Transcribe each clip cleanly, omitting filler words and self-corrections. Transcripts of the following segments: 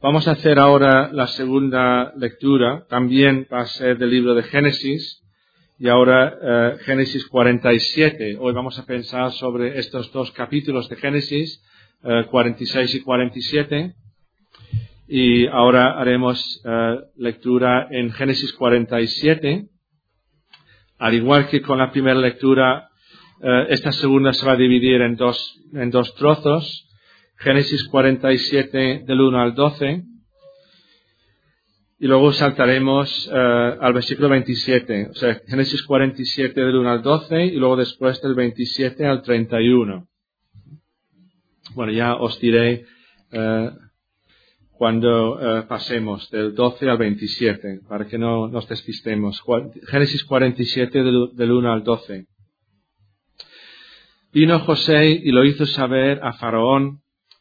Vamos a hacer ahora la segunda lectura, también va a ser del libro de Génesis, y ahora Génesis 47. Hoy vamos a pensar sobre estos dos capítulos de Génesis, 46 y 47, y ahora haremos lectura en Génesis 47. Al igual que con la primera lectura, esta segunda se va a dividir en dos trozos. Génesis 47 del 1 al 12 y luego saltaremos al versículo 27, o sea, Génesis 47 del 1 al 12 y luego después del 27 al 31. Bueno, ya os diré cuando pasemos del 12 al 27, para que no nos despistemos. Génesis 47 del 1 al 12. Vino José y lo hizo saber a Faraón,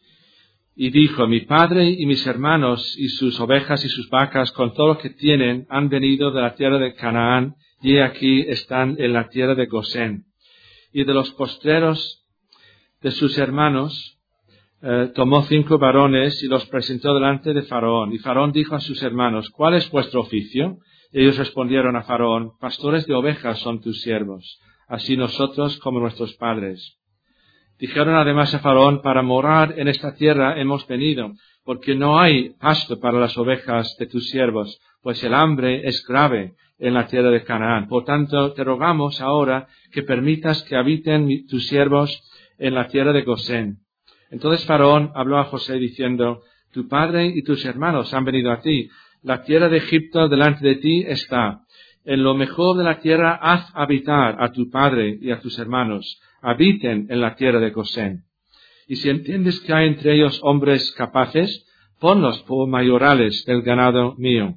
y dijo: mi padre y mis hermanos y sus ovejas y sus vacas con todo lo que tienen han venido de la tierra de Canaán, y aquí están en la tierra de Gosén. Y de los postreros de sus hermanos tomó 5 varones y los presentó delante de Faraón. Y Faraón dijo a sus hermanos: ¿cuál es vuestro oficio? Y ellos respondieron a Faraón: pastores de ovejas son tus siervos, así nosotros como nuestros padres. Dijeron además a Faraón: para morar en esta tierra hemos venido, porque no hay pasto para las ovejas de tus siervos, pues el hambre es grave en la tierra de Canaán. Por tanto, te rogamos ahora que permitas que habiten tus siervos en la tierra de Gosén. Entonces Faraón habló a José diciendo: tu padre y tus hermanos han venido a ti. La tierra de Egipto delante de ti está. En lo mejor de la tierra haz habitar a tu padre y a tus hermanos. Habiten en la tierra de Gosén. Y si entiendes que hay entre ellos hombres capaces, ponlos por mayorales del ganado mío.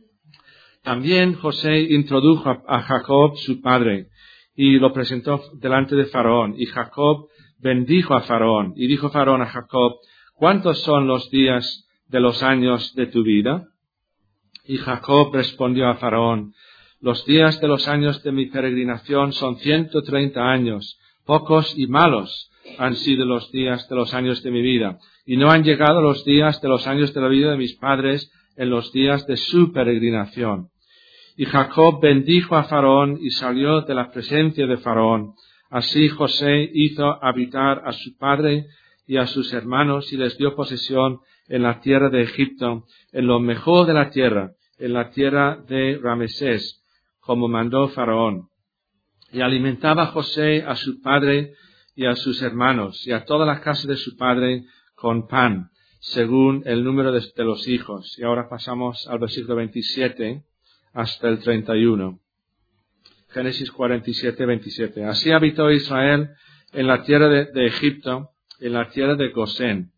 También José introdujo a Jacob su padre y lo presentó delante de Faraón. Y Jacob bendijo a Faraón. Y dijo Faraón a Jacob: ¿cuántos son los días de los años de tu vida? Y Jacob respondió a Faraón: los días de los años de mi peregrinación son 130 años. Pocos y malos han sido los días de los años de mi vida, y no han llegado los días de los años de la vida de mis padres en los días de su peregrinación. Y Jacob bendijo a Faraón y salió de la presencia de Faraón. Así José hizo habitar a su padre y a sus hermanos y les dio posesión en la tierra de Egipto, en lo mejor de la tierra, en la tierra de Ramesés, como mandó Faraón. Y alimentaba José a su padre y a sus hermanos y a toda la casa de su padre con pan, según el número de los hijos. Y ahora pasamos al versículo 27 hasta el 31. Génesis 47, 27. Así habitó Israel en la tierra de Egipto, en la tierra de Gosén.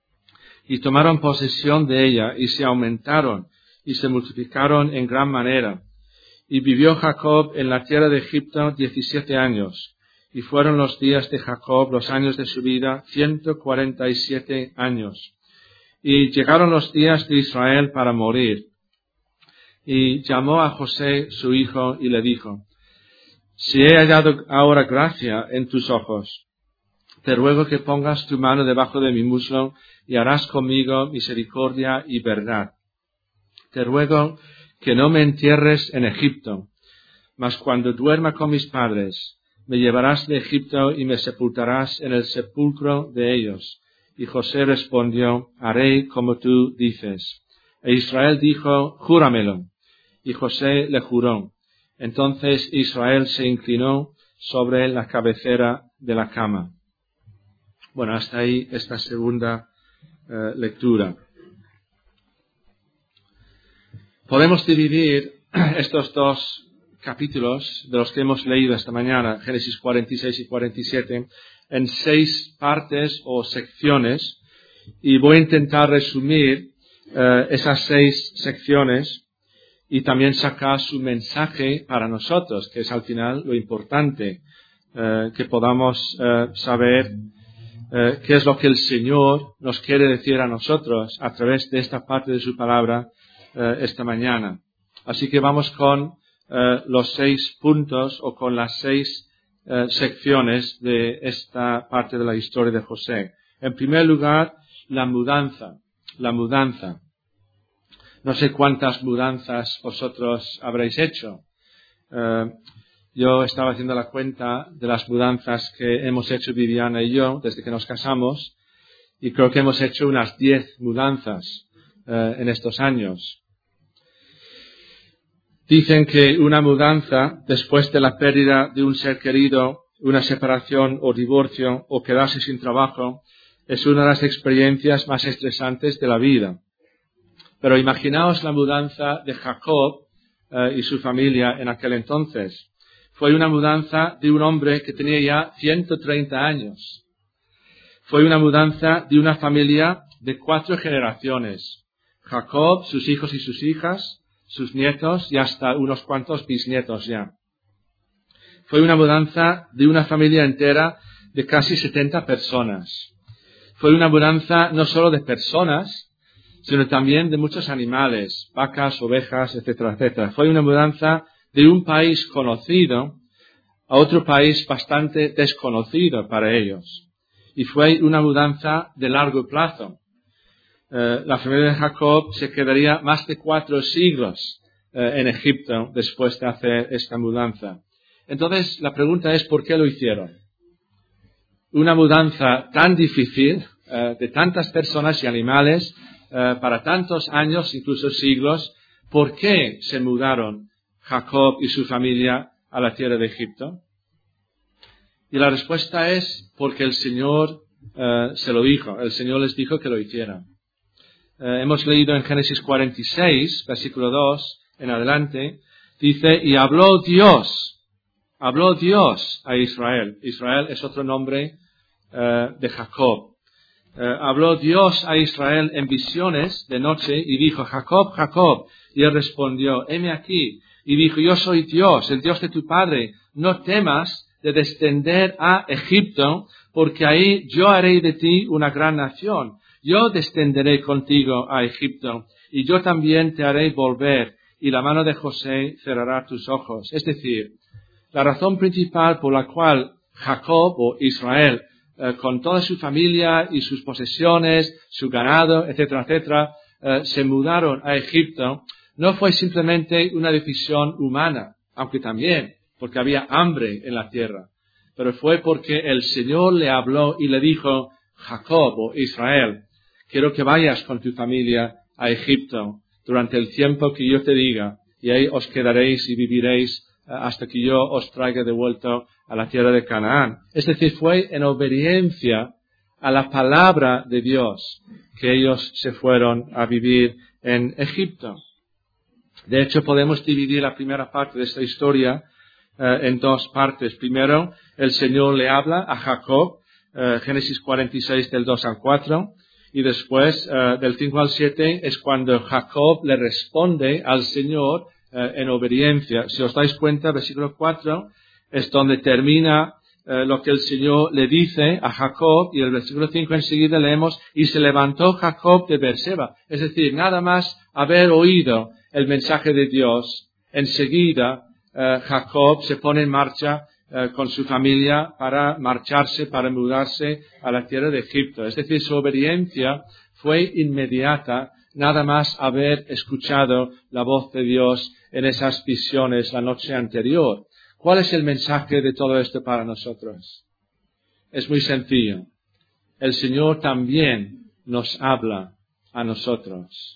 Y tomaron posesión de ella y se aumentaron y se multiplicaron en gran manera. Y vivió Jacob en la tierra de Egipto 17 años, y fueron los días de Jacob, los años de su vida, 147 años. Y llegaron los días de Israel para morir. Y llamó a José su hijo y le dijo: si he hallado ahora gracia en tus ojos, te ruego que pongas tu mano debajo de mi muslo y harás conmigo misericordia y verdad. Te ruego que no me entierres en Egipto, mas cuando duerma con mis padres, me llevarás de Egipto y me sepultarás en el sepulcro de ellos. Y José respondió: haré como tú dices. E Israel dijo: júramelo. Y José le juró. Entonces Israel se inclinó sobre la cabecera de la cama. Bueno, hasta ahí esta segunda lectura. Podemos dividir estos dos capítulos de los que hemos leído esta mañana, Génesis 46 y 47, en 6 partes o secciones, y voy a intentar resumir esas 6 secciones y también sacar su mensaje para nosotros, que es al final lo importante, que podamos saber qué es lo que el Señor nos quiere decir a nosotros a través de esta parte de su palabra esta mañana. Así que vamos con los 6 puntos o con las 6 secciones de esta parte de la historia de José. En primer lugar, la mudanza. No sé cuántas mudanzas vosotros habréis hecho. Yo estaba haciendo la cuenta de las mudanzas que hemos hecho Viviana y yo desde que nos casamos y creo que hemos hecho unas 10 mudanzas en estos años. Dicen que una mudanza después de la pérdida de un ser querido, una separación o divorcio o quedarse sin trabajo es una de las experiencias más estresantes de la vida. Pero imaginaos la mudanza de Jacob y su familia en aquel entonces. Fue una mudanza de un hombre que tenía ya 130 años. Fue una mudanza de una familia de 4 generaciones. Jacob, sus hijos y sus hijas, sus nietos y hasta unos cuantos bisnietos ya. Fue una mudanza de una familia entera de casi 70 personas. Fue una mudanza no solo de personas, sino también de muchos animales, vacas, ovejas, etcétera, etcétera. Fue una mudanza de un país conocido a otro país bastante desconocido para ellos. Y fue una mudanza de largo plazo. La familia de Jacob se quedaría más de 4 siglos en Egipto después de hacer esta mudanza. Entonces, la pregunta es, ¿por qué lo hicieron? Una mudanza tan difícil, de tantas personas y animales, para tantos años, incluso siglos, ¿por qué se mudaron Jacob y su familia a la tierra de Egipto? Y la respuesta es porque el Señor se lo dijo. El Señor les dijo que lo hicieran. Hemos leído en Génesis 46, versículo 2 en adelante, dice, y habló Dios a Israel. Israel es otro nombre de Jacob. Habló Dios a Israel en visiones de noche y dijo, Jacob, Jacob. Y él respondió, heme aquí. Y dijo, yo soy Dios, el Dios de tu padre. No temas de descender a Egipto, porque ahí yo haré de ti una gran nación. Yo descenderé contigo a Egipto, y yo también te haré volver, y la mano de José cerrará tus ojos. Es decir, la razón principal por la cual Jacob o Israel, con toda su familia y sus posesiones, su ganado, etcétera, etcétera, se mudaron a Egipto, no fue simplemente una decisión humana, aunque también, porque había hambre en la tierra, pero fue porque el Señor le habló y le dijo, Jacob o Israel, quiero que vayas con tu familia a Egipto durante el tiempo que yo te diga, y ahí os quedaréis y viviréis hasta que yo os traiga de vuelta a la tierra de Canaán. Es decir, fue en obediencia a la palabra de Dios que ellos se fueron a vivir en Egipto. De hecho, podemos dividir la primera parte de esta historia en 2 partes. Primero, el Señor le habla a Jacob, Génesis 46 del 2 al 4, y después del 5 al 7 es cuando Jacob le responde al Señor en obediencia. Si os dais cuenta, versículo 4 es donde termina lo que el Señor le dice a Jacob, y el versículo 5 enseguida leemos, y se levantó Jacob de Beerseba. Es decir, nada más haber oído el mensaje de Dios, enseguida Jacob se pone en marcha con su familia para marcharse, para mudarse a la tierra de Egipto. Es decir, su obediencia fue inmediata, nada más haber escuchado la voz de Dios en esas visiones la noche anterior. ¿Cuál es el mensaje de todo esto para nosotros? Es muy sencillo. El Señor también nos habla a nosotros.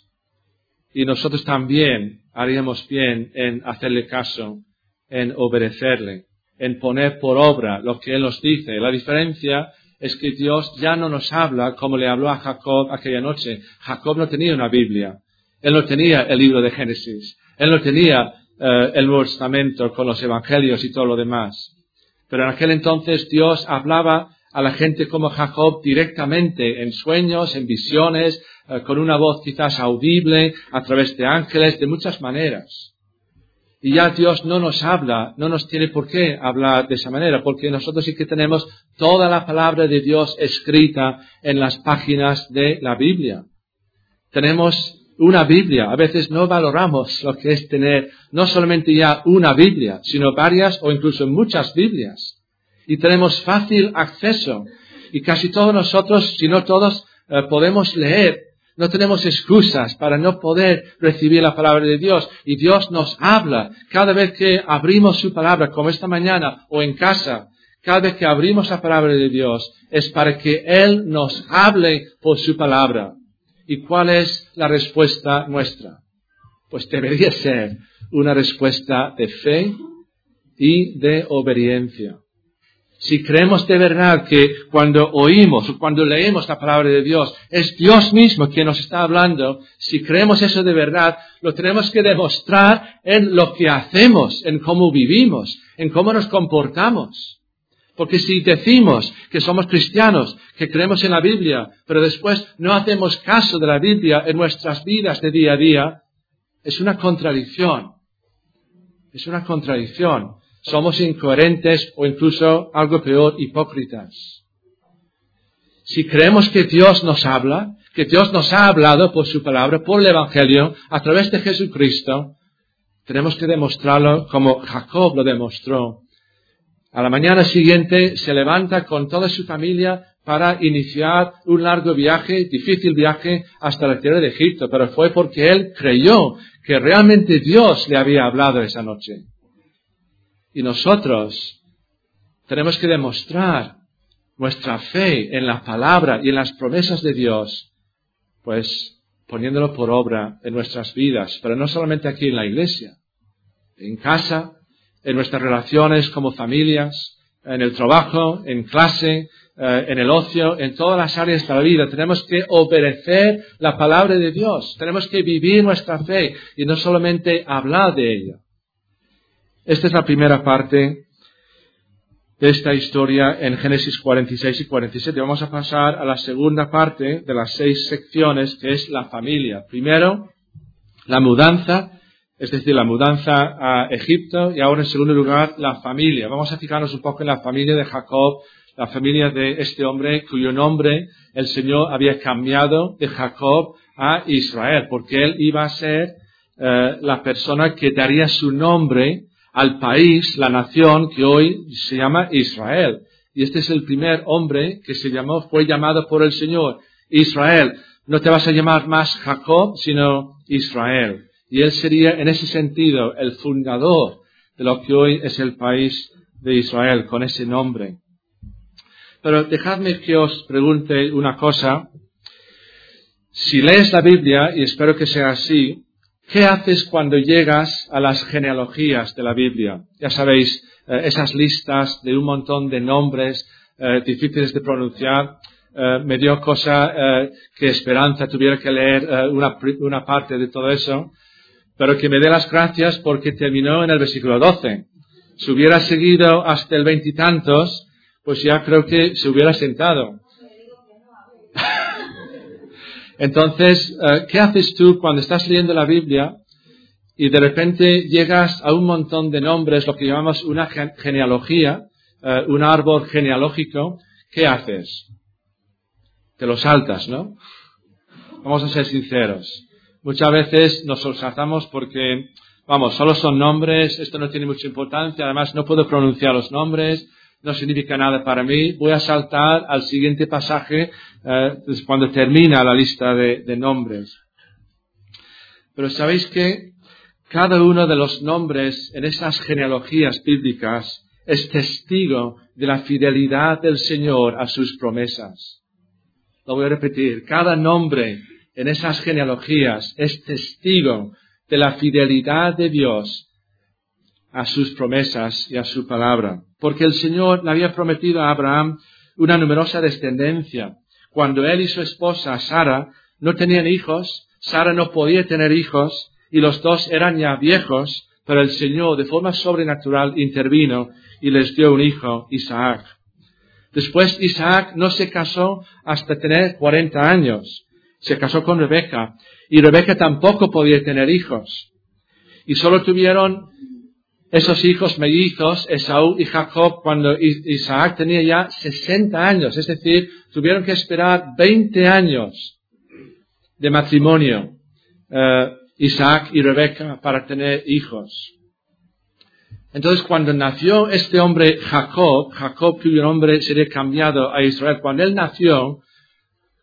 Y nosotros también haríamos bien en hacerle caso, en obedecerle, en poner por obra lo que Él nos dice. La diferencia es que Dios ya no nos habla como le habló a Jacob aquella noche. Jacob no tenía una Biblia. Él no tenía el libro de Génesis. Él no tenía el Nuevo Testamento con los Evangelios y todo lo demás. Pero en aquel entonces Dios hablaba a la gente como Jacob directamente, en sueños, en visiones, con una voz quizás audible, a través de ángeles, de muchas maneras. Y ya Dios no nos habla, no nos tiene por qué hablar de esa manera, porque nosotros sí que tenemos toda la palabra de Dios escrita en las páginas de la Biblia. Tenemos una Biblia. A veces no valoramos lo que es tener no solamente ya una Biblia, sino varias o incluso muchas Biblias. Y tenemos fácil acceso. Y casi todos nosotros, si no todos, podemos leer No tenemos excusas para no poder recibir la palabra de Dios. Y Dios nos habla cada vez que abrimos su palabra, como esta mañana o en casa. Cada vez que abrimos la palabra de Dios es para que Él nos hable por su palabra. ¿Y cuál es la respuesta nuestra? Pues debería ser una respuesta de fe y de obediencia. Si creemos de verdad que cuando oímos o cuando leemos la palabra de Dios es Dios mismo quien nos está hablando, si creemos eso de verdad, lo tenemos que demostrar en lo que hacemos, en cómo vivimos, en cómo nos comportamos. Porque si decimos que somos cristianos, que creemos en la Biblia, pero después no hacemos caso de la Biblia en nuestras vidas de día a día, es una contradicción. Es una contradicción. Somos incoherentes o incluso, algo peor, hipócritas. Si creemos que Dios nos habla, que Dios nos ha hablado por su palabra, por el Evangelio, a través de Jesucristo, tenemos que demostrarlo como Jacob lo demostró. A la mañana siguiente se levanta con toda su familia para iniciar un largo viaje, difícil viaje, hasta la tierra de Egipto, pero fue porque él creyó que realmente Dios le había hablado esa noche. Y nosotros tenemos que demostrar nuestra fe en la palabra y en las promesas de Dios, pues poniéndolo por obra en nuestras vidas, pero no solamente aquí en la iglesia, en casa, en nuestras relaciones como familias, en el trabajo, en clase, en el ocio, en todas las áreas de la vida. Tenemos que obedecer la palabra de Dios. Tenemos que vivir nuestra fe y no solamente hablar de ella. Esta es la primera parte de esta historia en Génesis 46 y 47. Vamos a pasar a la segunda parte de las 6 secciones, que es la familia. Primero, la mudanza, es decir, la mudanza a Egipto, y ahora en segundo lugar, la familia. Vamos a fijarnos un poco en la familia de Jacob, la familia de este hombre cuyo nombre el Señor había cambiado de Jacob a Israel, porque él iba a ser la persona que daría su nombre al país, la nación que hoy se llama Israel. Y este es el primer hombre que fue llamado por el Señor, Israel. No te vas a llamar más Jacob, sino Israel. Y él sería, en ese sentido, el fundador de lo que hoy es el país de Israel, con ese nombre. Pero dejadme que os pregunte una cosa. Si lees la Biblia, y espero que sea así, ¿qué haces cuando llegas a las genealogías de la Biblia? Ya sabéis, esas listas de un montón de nombres difíciles de pronunciar. Me dio cosa que Esperanza tuviera que leer una parte de todo eso, pero que me dé las gracias porque terminó en el versículo 12. Si hubiera seguido hasta el 20 y tantos, pues ya creo que se hubiera sentado. Entonces, ¿qué haces tú cuando estás leyendo la Biblia y de repente llegas a un montón de nombres, lo que llamamos una genealogía, un árbol genealógico? ¿Qué haces? Te lo saltas, ¿no? Vamos a ser sinceros. Muchas veces nos lo saltamos porque, solo son nombres, esto no tiene mucha importancia, además no puedo pronunciar los nombres, no significa nada para mí. Voy a saltar al siguiente pasaje cuando termina la lista de nombres. Pero ¿sabéis qué? Cada uno de los nombres en esas genealogías bíblicas es testigo de la fidelidad del Señor a sus promesas. Lo voy a repetir. Cada nombre en esas genealogías es testigo de la fidelidad de Dios a sus promesas y a su palabra. Porque el Señor le había prometido a Abraham una numerosa descendencia. Cuando él y su esposa Sara no tenían hijos, Sara no podía tener hijos y los dos eran ya viejos, pero el Señor de forma sobrenatural intervino y les dio un hijo, Isaac. Después Isaac no se casó hasta tener 40 años. Se casó con Rebeca y Rebeca tampoco podía tener hijos. Y solo tuvieron esos hijos mellizos, Esaú y Jacob, cuando Isaac tenía ya 60 años. Es decir, tuvieron que esperar 20 años de matrimonio, Isaac y Rebeca, para tener hijos. Entonces, cuando nació este hombre Jacob, cuyo nombre sería cambiado a Israel, cuando él nació,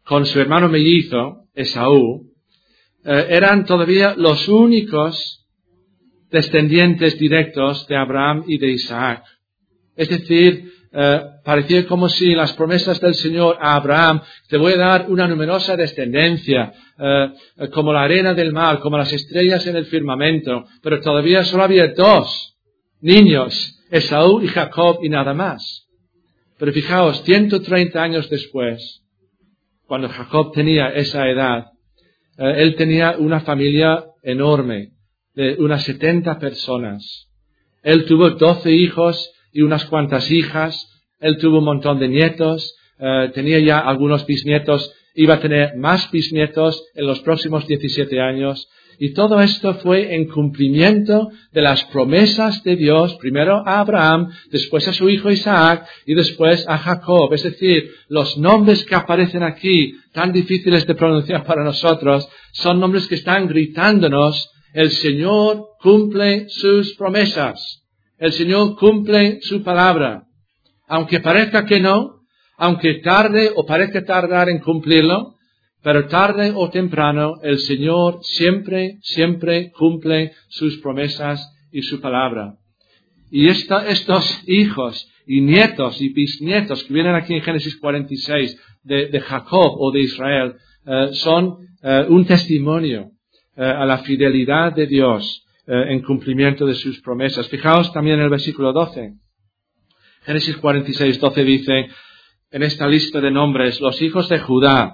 con su hermano mellizo, Esaú, eran todavía los únicos descendientes directos de Abraham y de Isaac. Es decir, parecía como si las promesas del Señor a Abraham, te voy a dar una numerosa descendencia, como la arena del mar, como las estrellas en el firmamento, pero todavía solo había dos niños, Esaú y Jacob, y nada más. Pero fijaos, 130 años después, cuando Jacob tenía esa edad, él tenía una familia enorme, de unas 70 personas. Él tuvo 12 hijos y unas cuantas hijas. Él tuvo un montón de nietos, tenía ya algunos bisnietos, iba a tener más bisnietos en los próximos 17 años. Y todo esto fue en cumplimiento de las promesas de Dios, primero a Abraham, después a su hijo Isaac y después a Jacob. Es decir, los nombres que aparecen aquí, tan difíciles de pronunciar para nosotros, son nombres que están gritándonos, el Señor cumple sus promesas. El Señor cumple su palabra. Aunque parezca que no, aunque tarde o parezca tardar en cumplirlo, pero tarde o temprano el Señor siempre cumple sus promesas y su palabra. Y estos hijos y nietos y bisnietos que vienen aquí en Génesis 46 de Jacob o de Israel son un testimonio a la fidelidad de Dios en cumplimiento de sus promesas. Fijaos también en el versículo 12. Génesis 46, 12 dice, en esta lista de nombres, los hijos de Judá,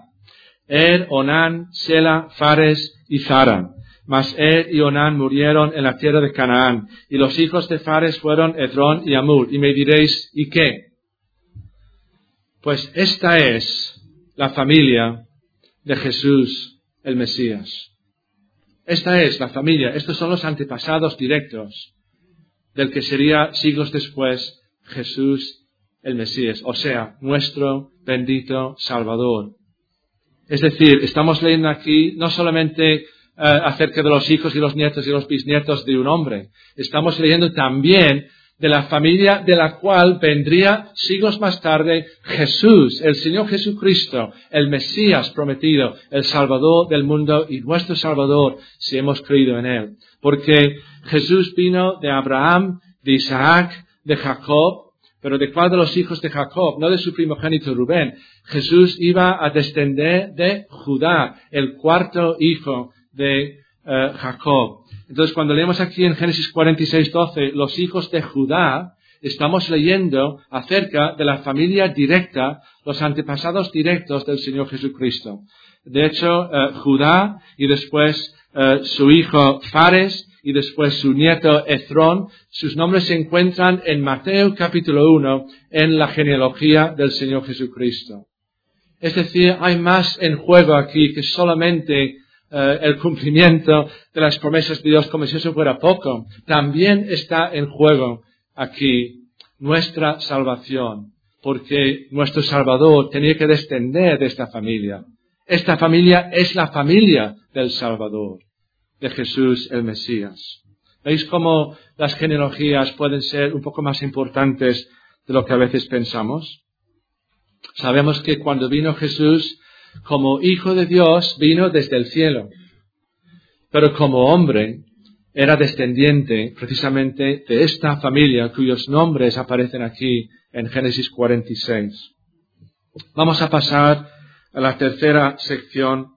Onán, Sela, Fares y Zara. Mas y Onán murieron en la tierra de Canaán. Y los hijos de Fares fueron Hezrón y Amur. Y me diréis, ¿y qué? Pues esta es la familia de Jesús el Mesías. Esta es la familia, estos son los antepasados directos del que sería siglos después Jesús el Mesías, o sea, nuestro bendito Salvador. Es decir, estamos leyendo aquí no solamente acerca de los hijos y los nietos y los bisnietos de un hombre, estamos leyendo también de la familia de la cual vendría siglos más tarde Jesús, el Señor Jesucristo, el Mesías prometido, el Salvador del mundo y nuestro Salvador si hemos creído en Él. Porque Jesús vino de Abraham, de Isaac, de Jacob, pero ¿de cuál de los hijos de Jacob? No de su primogénito Rubén. Jesús iba a descender de Judá, el cuarto hijo de Jacob. Entonces, cuando leemos aquí en Génesis 46, 12, los hijos de Judá, estamos leyendo acerca de la familia directa, los antepasados directos del Señor Jesucristo. De hecho, Judá y después su hijo Fares y después su nieto Hezrón, sus nombres se encuentran en Mateo capítulo 1 en la genealogía del Señor Jesucristo. Es decir, hay más en juego aquí que solamente el cumplimiento de las promesas de Dios, como si eso fuera poco. También está en juego aquí nuestra salvación, porque nuestro Salvador tenía que descender de esta familia. Esta familia es la familia del Salvador, de Jesús el Mesías. ¿Veis cómo las genealogías pueden ser un poco más importantes de lo que a veces pensamos? Sabemos que cuando vino Jesús como Hijo de Dios, vino desde el cielo. Pero como hombre, era descendiente precisamente de esta familia cuyos nombres aparecen aquí en Génesis 46. Vamos a pasar a la tercera sección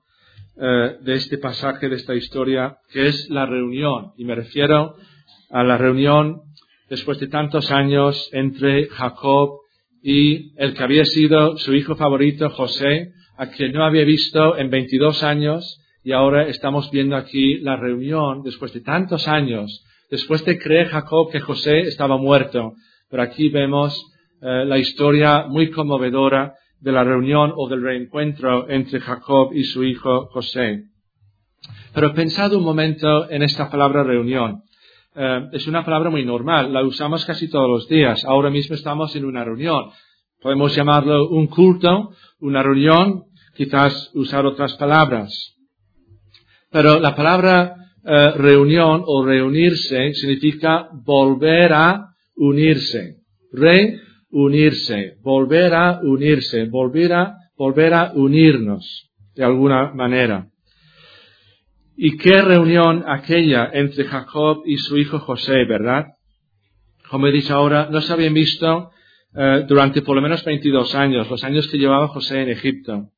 de este pasaje, de esta historia, que es la reunión. Y me refiero a la reunión después de tantos años entre Jacob y el que había sido su hijo favorito, José, a quien no había visto en 22 años, y ahora estamos viendo aquí la reunión después de tantos años, después de creer Jacob que José estaba muerto. Pero aquí vemos la historia muy conmovedora de la reunión o del reencuentro entre Jacob y su hijo José. Pero pensad un momento en esta palabra reunión. Es una palabra muy normal, la usamos casi todos los días. Ahora mismo estamos en una reunión. Podemos llamarlo un culto, una reunión, quizás usar otras palabras. Pero la palabra reunión o reunirse significa volver a unirse. Reunirse, volver a unirse, volver volver a unirnos de alguna manera. ¿Y qué reunión aquella entre Jacob y su hijo José, verdad? Como he dicho ahora, no se habían visto durante por lo menos 22 años, los años que llevaba José en Egipto.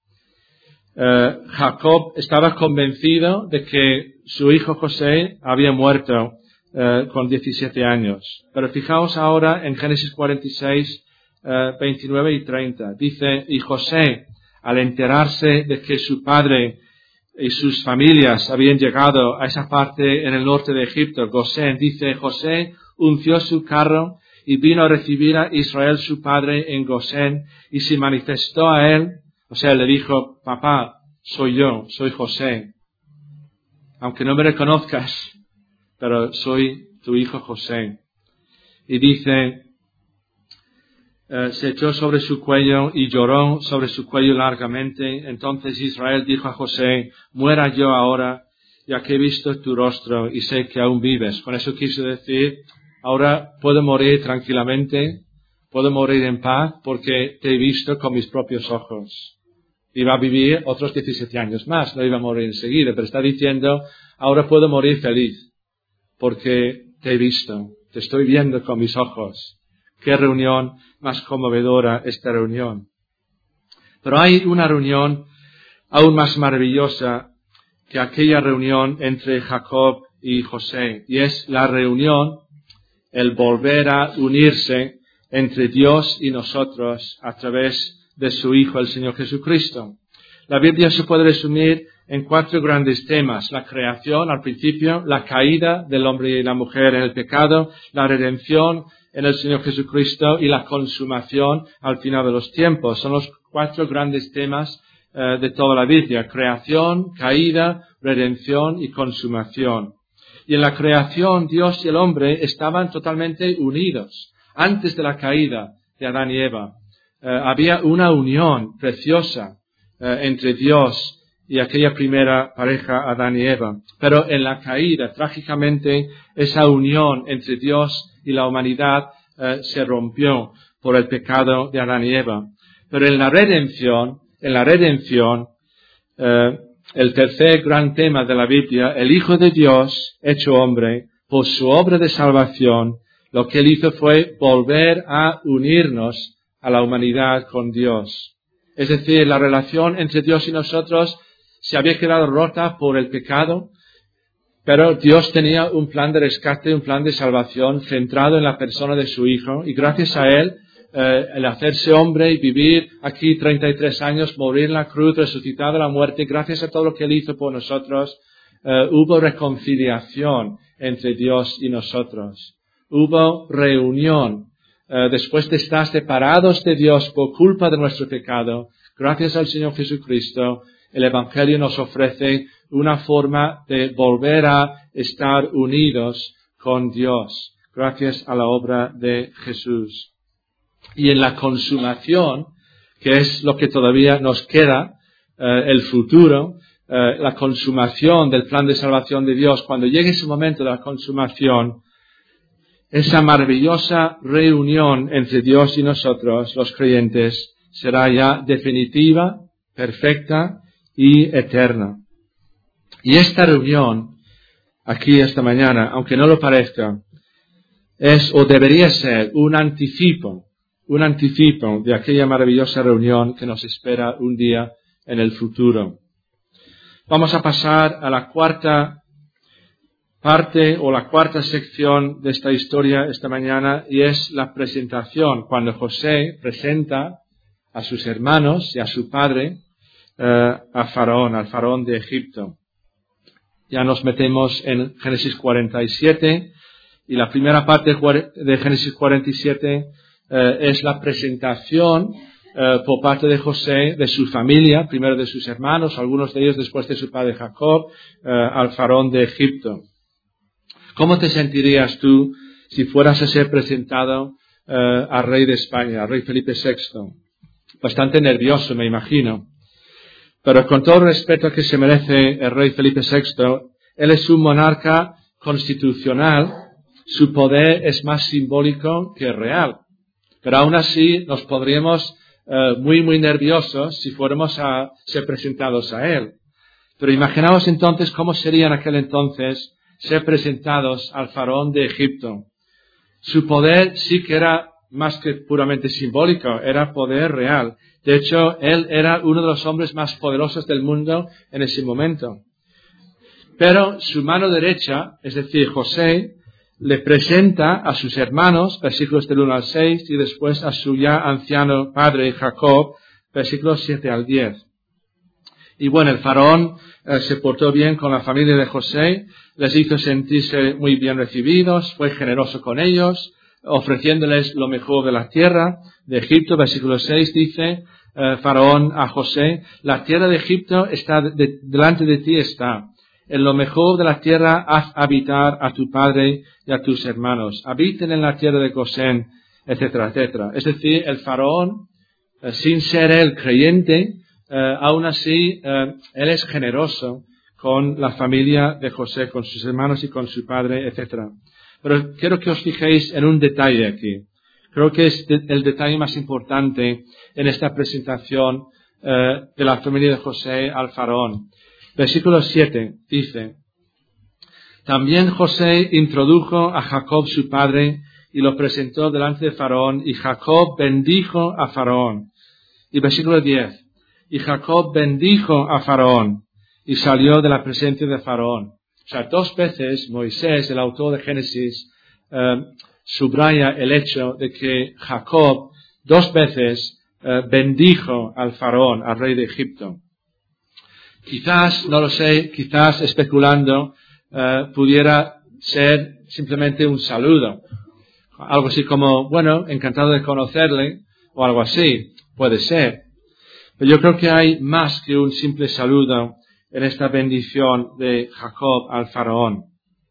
Jacob estaba convencido de que su hijo José había muerto con 17 años. Pero fijaos ahora en Génesis 46, 29 y 30. Dice, y José, al enterarse de que su padre y sus familias habían llegado a esa parte en el norte de Egipto, Gosén, dice, José unció su carro y vino a recibir a Israel su padre en Gosén y se manifestó a él, o sea, le dijo, papá, soy yo, soy José, aunque no me reconozcas, pero soy tu hijo José. Y dice, se echó sobre su cuello y lloró sobre su cuello largamente. Entonces Israel dijo a José, muera yo ahora, ya que he visto tu rostro y sé que aún vives. Con eso quiso decir, ahora puedo morir tranquilamente, puedo morir en paz porque te he visto con mis propios ojos. Iba a vivir otros 17 años más, no iba a morir enseguida, pero está diciendo, ahora puedo morir feliz porque te he visto, te estoy viendo con mis ojos. Qué reunión más conmovedora esta reunión. Pero hay una reunión aún más maravillosa que aquella reunión entre Jacob y José, y es la reunión, el volver a unirse entre Dios y nosotros a través de su Hijo, el Señor Jesucristo. La Biblia se puede resumir en 4 grandes temas: la creación al principio, la caída del hombre y la mujer en el pecado, la redención en el Señor Jesucristo y la consumación al final de los tiempos. Son los 4 grandes temas de toda la Biblia: creación, caída, redención y consumación. Y en la creación Dios y el hombre estaban totalmente unidos. Antes de la caída de Adán y Eva había una unión preciosa entre Dios y aquella primera pareja, Adán y Eva. Pero en la caída, trágicamente, esa unión entre Dios y la humanidad se rompió por el pecado de Adán y Eva. Pero en la redención, el tercer gran tema de la Biblia, el Hijo de Dios, hecho hombre, por su obra de salvación, lo que él hizo fue volver a unirnos a la humanidad con Dios. Es decir, la relación entre Dios y nosotros se había quedado rota por el pecado, pero Dios tenía un plan de rescate, un plan de salvación centrado en la persona de su Hijo, y gracias a él, el hacerse hombre y vivir aquí 33 años, morir en la cruz, resucitar de la muerte, gracias a todo lo que él hizo por nosotros, hubo reconciliación entre Dios y nosotros. Hubo reunión. Después de estar separados de Dios por culpa de nuestro pecado, gracias al Señor Jesucristo, el Evangelio nos ofrece una forma de volver a estar unidos con Dios, gracias a la obra de Jesús. Y en la consumación, que es lo que todavía nos queda, el futuro, la consumación del plan de salvación de Dios, cuando llegue ese momento de la consumación, esa maravillosa reunión entre Dios y nosotros, los creyentes, será ya definitiva, perfecta y eterna. Y esta reunión, aquí esta mañana, aunque no lo parezca, es o debería ser un anticipo de aquella maravillosa reunión que nos espera un día en el futuro. Vamos a pasar a la cuarta parte o la cuarta sección de esta historia esta mañana, y es la presentación, cuando José presenta a sus hermanos y a su padre a Faraón, al Faraón de Egipto. Ya nos metemos en Génesis 47, y la primera parte de Génesis 47 es la presentación por parte de José, de su familia, primero de sus hermanos, algunos de ellos después de su padre Jacob, al Faraón de Egipto. ¿Cómo te sentirías tú si fueras a ser presentado al rey de España, al rey Felipe VI? Bastante nervioso, me imagino. Pero con todo el respeto que se merece el rey Felipe VI, él es un monarca constitucional, su poder es más simbólico que real. Pero aún así nos podríamos muy nerviosos si fuéramos a ser presentados a él. Pero imaginaos entonces cómo sería en aquel entonces ser presentados al faraón de Egipto. Su poder sí que era más que puramente simbólico, era poder real. De hecho, él era uno de los hombres más poderosos del mundo en ese momento. Pero su mano derecha, es decir, José, le presenta a sus hermanos, versículos del 1 al 6, y después a su ya anciano padre Jacob, versículos 7 al 10. Y bueno, el faraón se portó bien con la familia de José, les hizo sentirse muy bien recibidos, fue generoso con ellos, ofreciéndoles lo mejor de la tierra de Egipto. Versículo 6 dice, faraón a José, la tierra de Egipto está delante de ti está. En lo mejor de la tierra haz habitar a tu padre y a tus hermanos. Habiten en la tierra de Gosén, etcétera, etcétera. Es decir, el faraón, sin ser él creyente, aún así, él es generoso con la familia de José, con sus hermanos y con su padre, etcétera. Pero quiero que os fijéis en un detalle aquí. Creo que es el detalle más importante en esta presentación de la familia de José al faraón. Versículo 7 dice, también José introdujo a Jacob su padre y lo presentó delante de Faraón, y Jacob bendijo a Faraón. Y versículo 10, y Jacob bendijo a Faraón y salió de la presencia de Faraón. O sea, 2 veces Moisés, el autor de Génesis, subraya el hecho de que Jacob 2 veces bendijo al Faraón, al rey de Egipto. Quizás, no lo sé, quizás especulando, pudiera ser simplemente un saludo. Algo así como, bueno, encantado de conocerle, o algo así. Puede ser. Pero yo creo que hay más que un simple saludo en esta bendición de Jacob al faraón.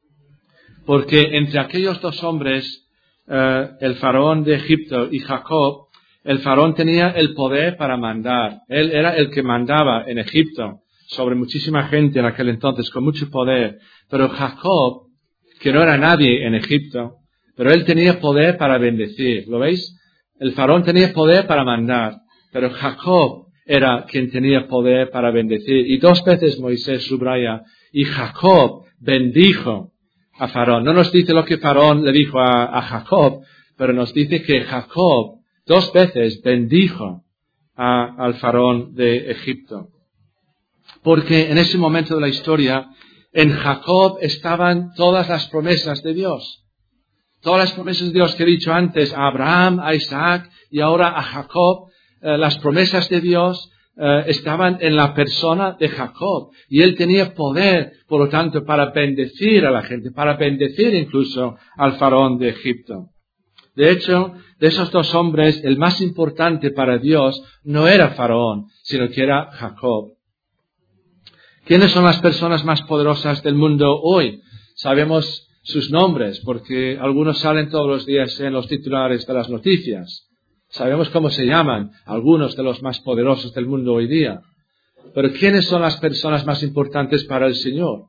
Porque entre aquellos 2 hombres, el faraón de Egipto y Jacob, el faraón tenía el poder para mandar. Él era el que mandaba en Egipto sobre muchísima gente en aquel entonces, con mucho poder. Pero Jacob, que no era nadie en Egipto, pero él tenía poder para bendecir. ¿Lo veis? El faraón tenía poder para mandar, pero Jacob era quien tenía poder para bendecir. Y 2 veces Moisés subraya, y Jacob bendijo a faraón. No nos dice lo que faraón le dijo a Jacob, pero nos dice que Jacob 2 veces bendijo al faraón de Egipto. Porque en ese momento de la historia, en Jacob estaban todas las promesas de Dios. Todas las promesas de Dios que he dicho antes, a Abraham, a Isaac y ahora a Jacob, las promesas de Dios estaban en la persona de Jacob. Y él tenía poder, por lo tanto, para bendecir a la gente, para bendecir incluso al faraón de Egipto. De hecho, de esos 2 hombres, el más importante para Dios no era faraón, sino que era Jacob. ¿Quiénes son las personas más poderosas del mundo hoy? Sabemos sus nombres, porque algunos salen todos los días en los titulares de las noticias. Sabemos cómo se llaman algunos de los más poderosos del mundo hoy día. Pero ¿quiénes son las personas más importantes para el Señor?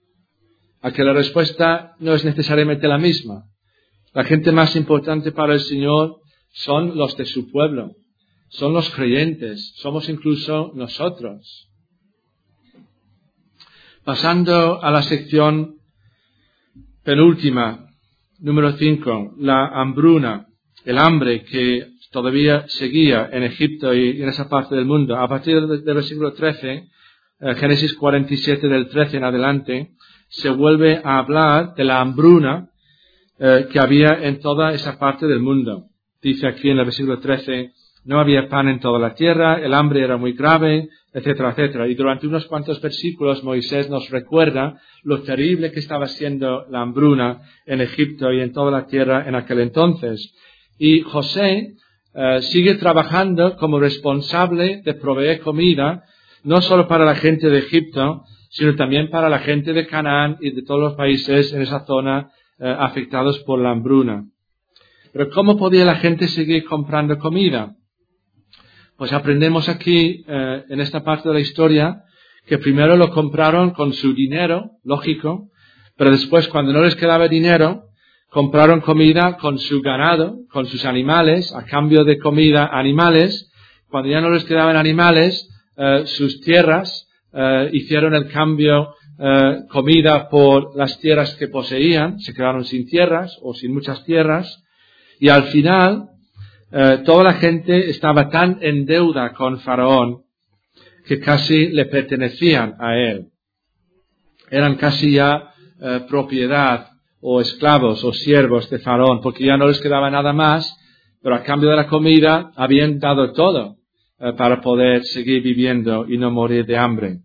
A que la respuesta no es necesariamente la misma. La gente más importante para el Señor son los de su pueblo, son los creyentes, somos incluso nosotros. Pasando a la sección penúltima, número 5, la hambruna, el hambre que todavía seguía en Egipto y en esa parte del mundo. A partir del versículo 13, Génesis 47 del 13 en adelante, se vuelve a hablar de la hambruna que había en toda esa parte del mundo. Dice aquí en el versículo 13, no había pan en toda la tierra, el hambre era muy grave, etcétera, etcétera. Y durante unos cuantos versículos Moisés nos recuerda lo terrible que estaba siendo la hambruna en Egipto y en toda la tierra en aquel entonces. Y José sigue trabajando como responsable de proveer comida, no solo para la gente de Egipto, sino también para la gente de Canaán y de todos los países en esa zona afectados por la hambruna. Pero ¿cómo podía la gente seguir comprando comida? Pues aprendemos aquí, en esta parte de la historia, que primero lo compraron con su dinero, lógico, pero después, cuando no les quedaba dinero, compraron comida con su ganado, con sus animales, a cambio de comida, animales, cuando ya no les quedaban animales, sus tierras, hicieron el cambio comida por las tierras que poseían, se quedaron sin tierras o sin muchas tierras, y al final toda la gente estaba tan en deuda con Faraón que casi le pertenecían a él. Eran casi ya propiedad o esclavos o siervos de Faraón, porque ya no les quedaba nada más, pero a cambio de la comida habían dado todo para poder seguir viviendo y no morir de hambre.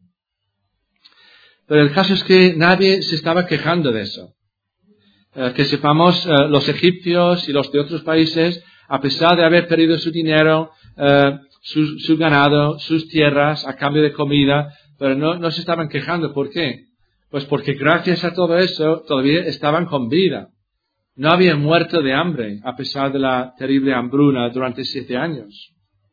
Pero el caso es que nadie se estaba quejando de eso. Que sepamos, los egipcios y los de otros países, a pesar de haber perdido su dinero, su ganado, sus tierras a cambio de comida, pero no se estaban quejando. ¿Por qué? Pues porque gracias a todo eso todavía estaban con vida. No habían muerto de hambre a pesar de la terrible hambruna durante 7 años.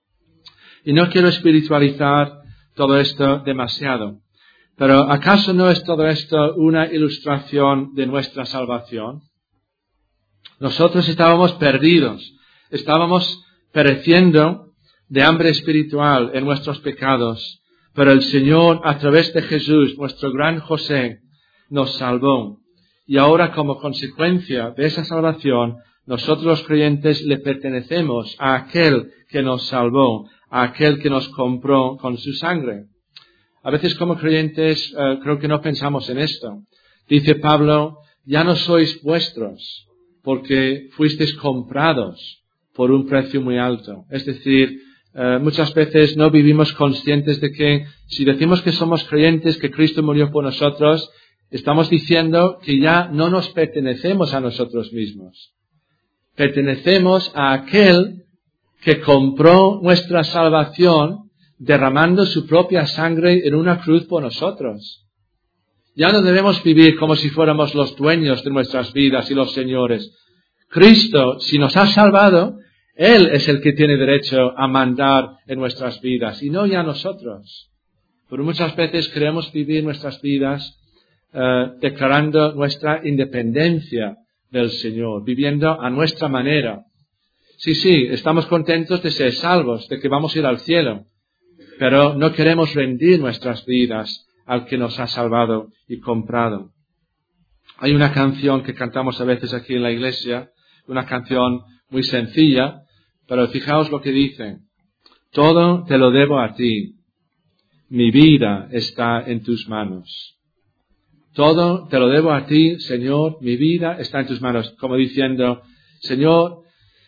Y no quiero espiritualizar todo esto demasiado. Pero ¿acaso no es todo esto una ilustración de nuestra salvación? Nosotros estábamos perdidos, estábamos pereciendo de hambre espiritual en nuestros pecados, pero el Señor, a través de Jesús, nuestro gran José, nos salvó. Y ahora, como consecuencia de esa salvación, nosotros los creyentes le pertenecemos a aquel que nos salvó, a aquel que nos compró con su sangre. A veces como creyentes creo que no pensamos en esto. Dice Pablo, ya no sois vuestros, porque fuisteis comprados por un precio muy alto. Es decir, muchas veces no vivimos conscientes de que si decimos que somos creyentes, que Cristo murió por nosotros, estamos diciendo que ya no nos pertenecemos a nosotros mismos. Pertenecemos a aquel que compró nuestra salvación derramando su propia sangre en una cruz por nosotros. Ya no debemos vivir como si fuéramos los dueños de nuestras vidas y los señores. Cristo, si nos ha salvado, Él es el que tiene derecho a mandar en nuestras vidas y no ya nosotros. Pero muchas veces queremos vivir nuestras vidas declarando nuestra independencia del Señor, viviendo a nuestra manera. Sí, estamos contentos de ser salvos, de que vamos a ir al cielo, pero no queremos rendir nuestras vidas al que nos ha salvado y comprado. Hay una canción que cantamos a veces aquí en la iglesia, una canción muy sencilla, pero fijaos lo que dice. Todo te lo debo a ti, mi vida está en tus manos. Todo te lo debo a ti, Señor, mi vida está en tus manos. Como diciendo, Señor,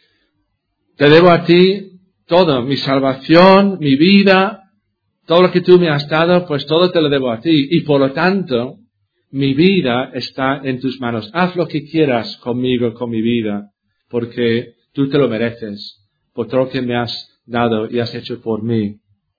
te debo a ti todo, mi salvación, mi vida, todo lo que tú me has dado, pues todo te lo debo a ti. Y por lo tanto, mi vida está en tus manos. Haz lo que quieras conmigo, con mi vida, porque tú te lo mereces, por todo lo que me has dado y has hecho por mí.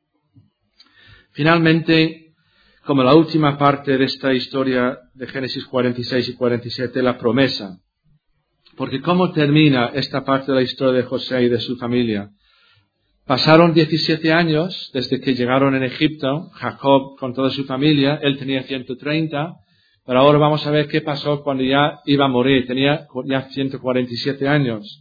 Finalmente, como la última parte de esta historia de Génesis 46 y 47, la promesa. Porque ¿cómo termina esta parte de la historia de José y de su familia? Pasaron 17 años desde que llegaron en Egipto, Jacob con toda su familia, él tenía 130, pero ahora vamos a ver qué pasó cuando ya iba a morir, tenía ya 147 años.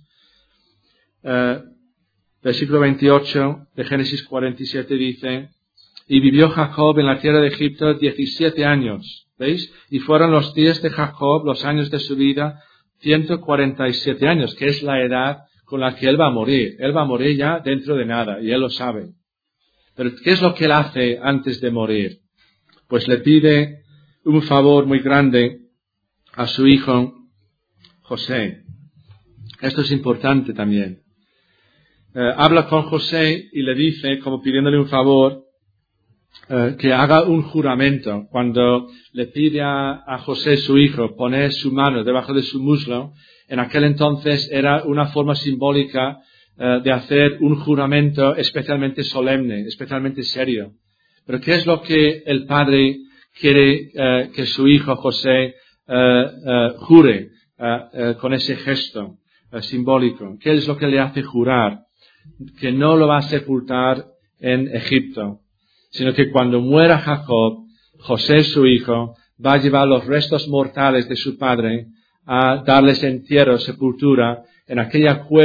Versículo 28 de Génesis 47 dice, y vivió Jacob en la tierra de Egipto 17 años, ¿veis? Y fueron los días de Jacob, los años de su vida, 147 años, que es la edad con la que él va a morir. Él va a morir ya dentro de nada, y él lo sabe. Pero ¿qué es lo que él hace antes de morir? Pues le pide un favor muy grande a su hijo José. Esto es importante también. Habla con José y le dice, como pidiéndole un favor, que haga un juramento. Cuando le pide a José, su hijo, poner su mano debajo de su muslo, en aquel entonces era una forma simbólica de hacer un juramento especialmente solemne, especialmente serio. Pero ¿qué es lo que el padre quiere que su hijo José jure con ese gesto simbólico? ¿Qué es lo que le hace jurar? Que no lo va a sepultar en Egipto, sino que cuando muera Jacob, José, su hijo, va a llevar los restos mortales de su padre a darles entierro, sepultura, en aquella cueva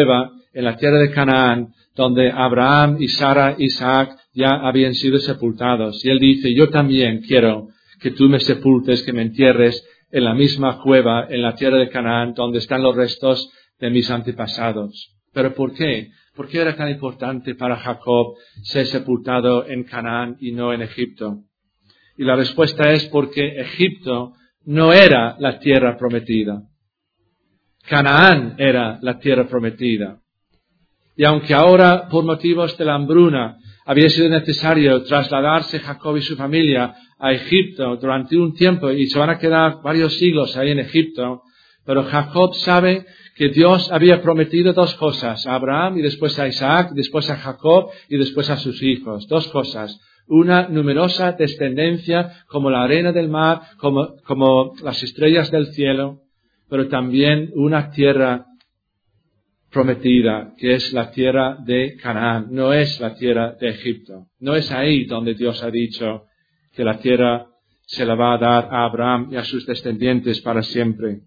en la tierra de Canaán, donde Abraham y Sara, Isaac ya habían sido sepultados. Y él dice, yo también quiero que tú me sepultes, que me entierres en la misma cueva, en la tierra de Canaán, donde están los restos de mis antepasados. ¿Pero por qué? ¿Por qué era tan importante para Jacob ser sepultado en Canaán y no en Egipto? Y la respuesta es porque Egipto no era la tierra prometida. Canaán era la tierra prometida. Y aunque ahora, por motivos de la hambruna, había sido necesario trasladarse Jacob y su familia a Egipto durante un tiempo y se van a quedar varios siglos ahí en Egipto, pero Jacob sabe que Dios había prometido dos cosas, a Abraham y después a Isaac, después a Jacob y después a sus hijos. Dos cosas. Una numerosa descendencia como la arena del mar, como las estrellas del cielo, pero también una tierra prometida, que es la tierra de Canaán, no es la tierra de Egipto. No es ahí donde Dios ha dicho que la tierra se la va a dar a Abraham y a sus descendientes para siempre.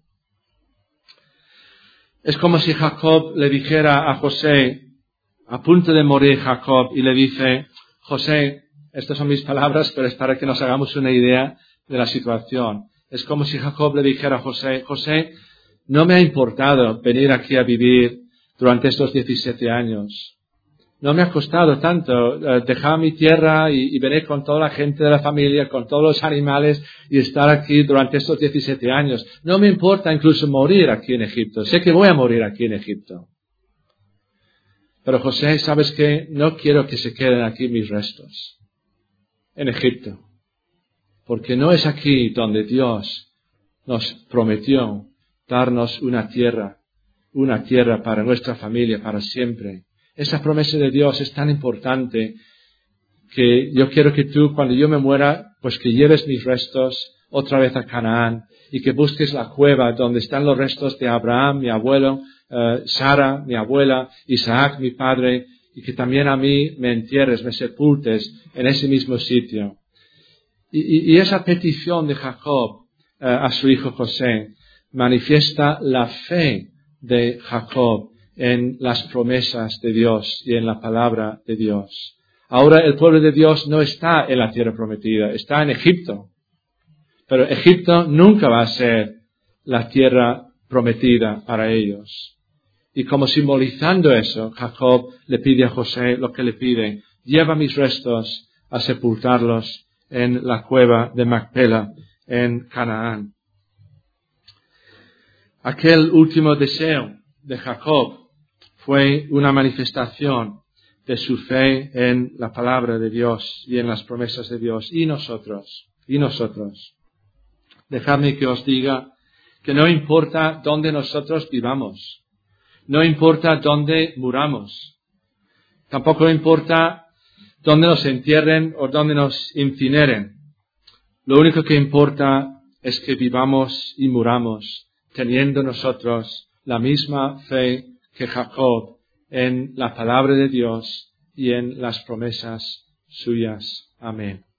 Es como si Jacob le dijera a José, a punto de morir Jacob, y le dice, José, estas son mis palabras, pero es para que nos hagamos una idea de la situación. Es como si Jacob le dijera a José, José, no me ha importado venir aquí a vivir durante estos 17 años. No me ha costado tanto dejar mi tierra y venir con toda la gente de la familia, con todos los animales y estar aquí durante estos 17 años. No me importa incluso morir aquí en Egipto. Sé que voy a morir aquí en Egipto. Pero José, ¿sabes qué? No quiero que se queden aquí mis restos en Egipto. Porque no es aquí donde Dios nos prometió darnos una tierra para nuestra familia, para siempre. Esa promesa de Dios es tan importante que yo quiero que tú, cuando yo me muera, pues que lleves mis restos otra vez a Canaán y que busques la cueva donde están los restos de Abraham, mi abuelo, Sara, mi abuela, Isaac, mi padre, y que también a mí me entierres, me sepultes en ese mismo sitio. Y esa petición de Jacob a su hijo José manifiesta la fe de Jacob en las promesas de Dios y en la palabra de Dios. Ahora el pueblo de Dios no está en la tierra prometida, está en Egipto. Pero Egipto nunca va a ser la tierra prometida para ellos. Y como simbolizando eso, Jacob le pide a José lo que le pide, lleva mis restos a sepultarlos en la cueva de Macpela, en Canaán. Aquel último deseo de Jacob fue una manifestación de su fe en la palabra de Dios y en las promesas de Dios. Y nosotros, dejadme que os diga que no importa dónde nosotros vivamos, no importa dónde muramos, tampoco importa dónde nos entierren o dónde nos incineren. Lo único que importa es que vivamos y muramos teniendo nosotros la misma fe que Jacob en la palabra de Dios y en las promesas suyas. Amén.